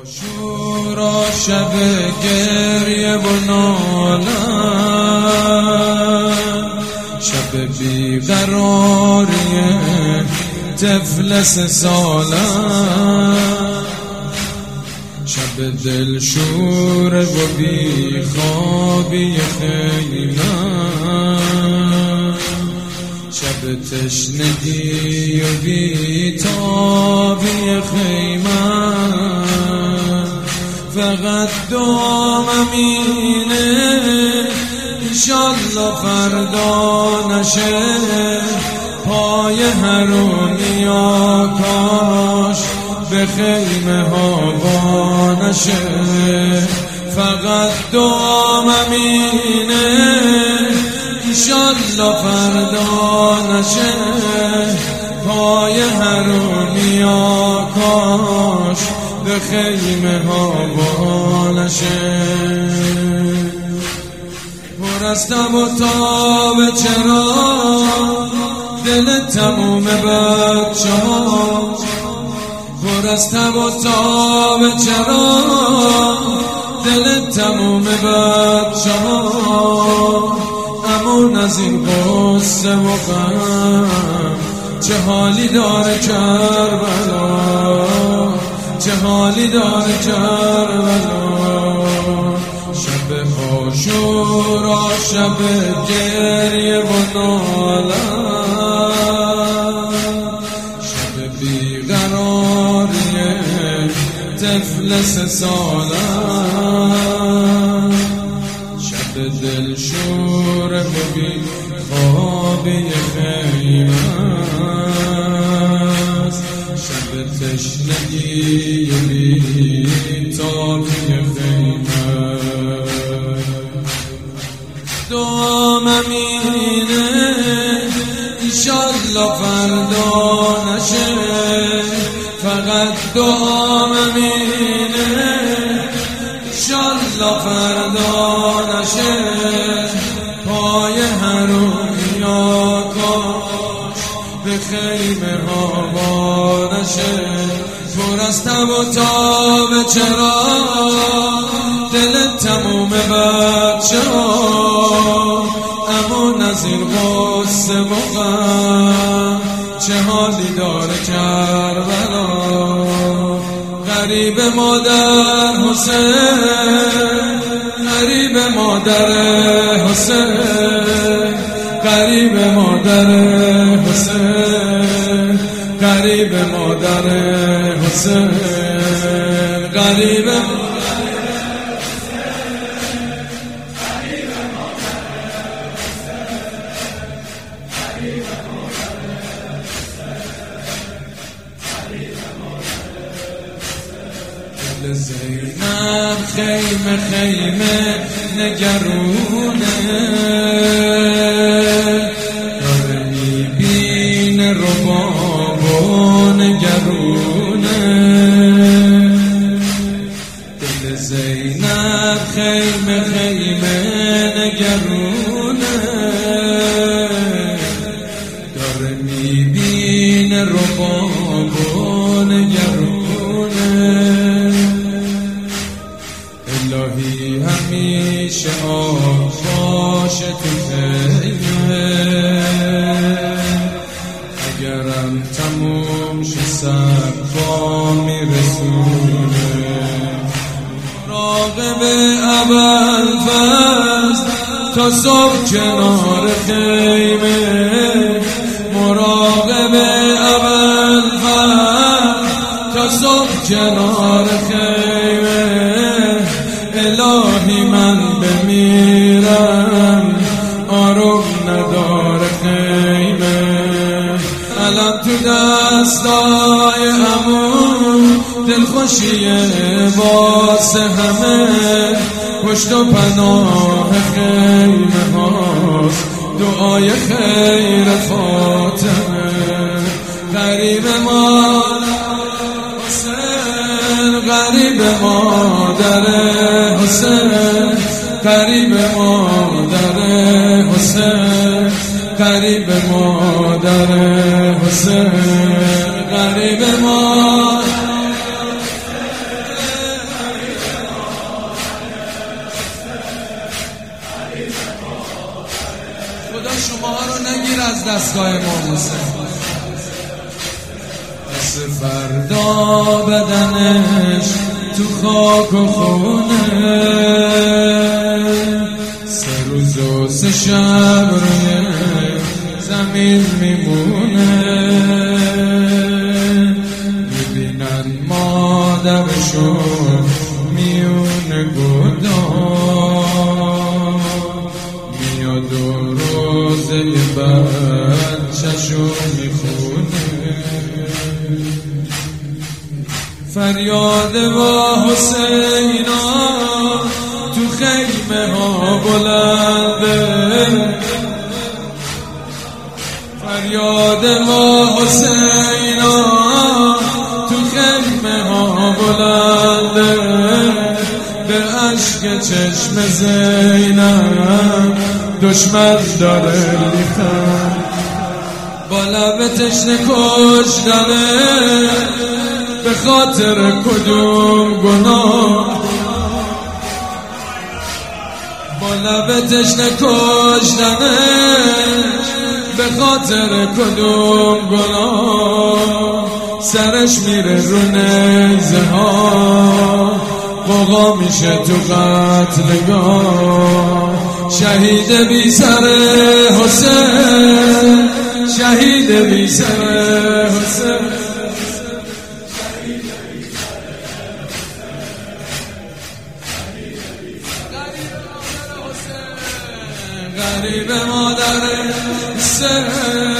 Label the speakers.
Speaker 1: شورا شب گریه و نالم، شب بیقراری طفل 3 سالم، شب دلشور و بیخوابی خیمم، شب تشنگی و بیتابی خیمم. فقط دعام اینه انشالله فردا نشه پای حرومیا کاش به خیمه ها وا نشه. فقط دعام اینه انشالله فردا نشه پای حرومیا کاش به خیمه ها وا نشه. پر از تب و تاب چرا دل تموم بچه ها، پر از تب و تاب چرا دل تموم بچه ها. امون از این قصه و غم چه حالی داره کربلا، چه حالی داره کربلا. شب عاشورا شب گریه و نالم، شب بیقراری طفل 3 سالم، شب دلشور و بیخوابی خیمم، شب تشنگی و بیتابی خیمم. دعام اینه انشالله فردا نشه، فقط دعام اینه انشالله فردا نشه پای حرومیا کاش به خیمه ها وا نشه. پر از تب و تاب چرا دل تموم بچه ها، امون از این غصه و غم چه حالی داره کربلا. غریب مادر حسین، غریب مادر حسین، غریب مادر حسین، غریب مادر حسین، غریب زینب خیمه خیمه نگرونه، داره میبینه رباب و نگرونه. دل زینب خیمه خیمه نگرونه، داره میبینه رباب و نگرونه. الهی همیشه آب باشه تو خیمه، اگرم تموم شه صفا میرسونه. مراقب ابوالفضل تا صبح کنار خیمه، مراقب ابوالفضل تا صبح کنار خیمه. الهی من بمیرم آروم نداره خیمه، الان تو دستای عمو دلخوشیه واسه همه. پشت و پناه خیمه هاست دعای خیر فاطمه. غریب غریب مادر حسین، غریب مادر حسین، غریب مادر حسین، غریب مادر از دستگاه امام حسین. پس فردا بدنش تو خاک و خونه، 3 روز و 3 شب روی زمین میمونه. میبینن مادرشون میونه گدام، میاد و روزه بچه‌شون میخونه. فریاد با حسینا تو خیمه ها بلنده، فریاد با حسینا تو خیمه ها بلنده. به عشق چشم زینب دشمن داره میخند، با لب تشنه کشتنه به خاطر کدوم گناه، با لب تشنه کشتنه به خاطر کدوم گناه. سرش میره رو نیزه ها، قوقا میشه تو قتلگاه. شهید بی سر حسین، شهید بی سر حسین، غریب مادر حسین.